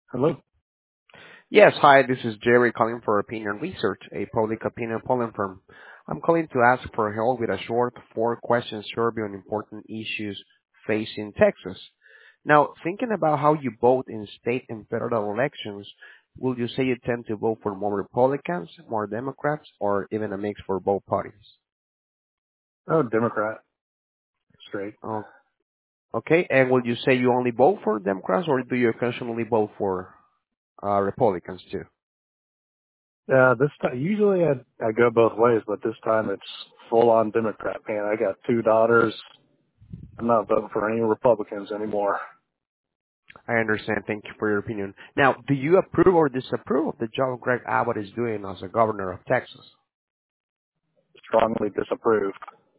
Hello. Yes, hi, this is Jerry calling for Opinion Research, a public opinion polling firm. I'm calling to ask for help with a short four-question survey on important issues facing Texas. Now, thinking about how you vote in state and federal elections, will you say you tend to vote for more Republicans, more Democrats, or even a mix for both parties? Oh, Democrat. Straight. Oh, okay, and will you say you only vote for Democrats, or do you occasionally vote for Republicans too? This time, usually I go both ways, but this time it's full on Democrat. Man, I got two daughters. I'm not voting for any Republicans anymore. I understand. Thank you for your opinion. Now, do you approve or disapprove of the job Greg Abbott is doing as a governor of Texas? Strongly disapprove.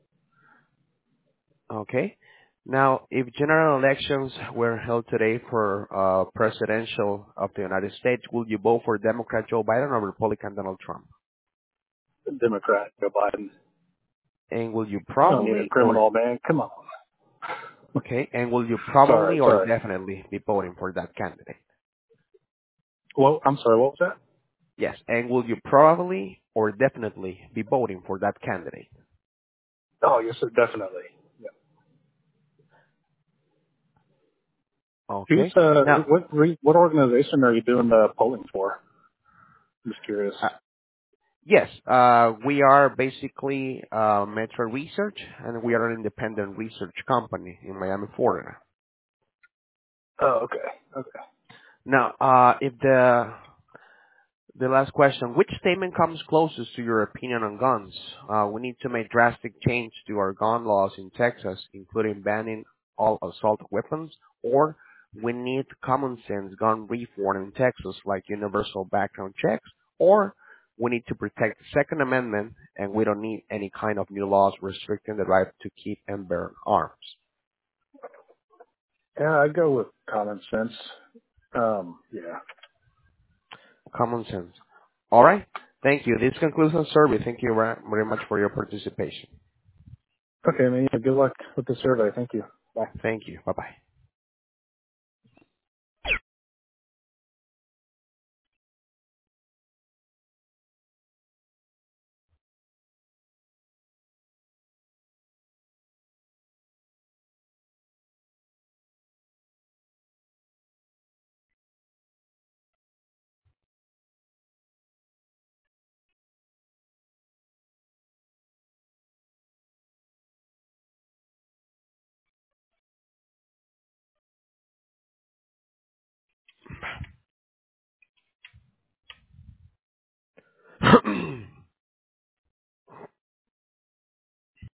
Okay. Now, if general elections were held today for presidential of the United States, would you vote for Democrat Joe Biden or Republican Donald Trump? Democrat Joe Biden. And will you You don't need a probably or criminal, man. Come on. okay, and will you Sorry, probably or sorry. definitely be voting for that candidate? Well, I'm sorry. What was that? Yes, and will you probably or definitely be voting for that candidate? Oh, yes, sir, definitely. Yeah. Who's Okay. Now, what organization are you doing the polling for? I'm just curious. yes, we are basically Metro Research, and we are an independent research company in Miami, Florida. Oh, okay. Okay. Now, if the last question, which statement comes closest to your opinion on guns? We need to make drastic change to our gun laws in Texas, including banning all assault weapons, or we need common sense gun reform in Texas, like universal background checks, or we need to protect the Second Amendment, and we don't need any kind of new laws restricting the right to keep and bear arms. Yeah, I go with common sense. Yeah. Common sense. All right. Thank you. This concludes our survey. Thank you very much for your participation. Okay, man. Yeah, good luck with the survey. Thank you. Bye. Thank you. Bye-bye.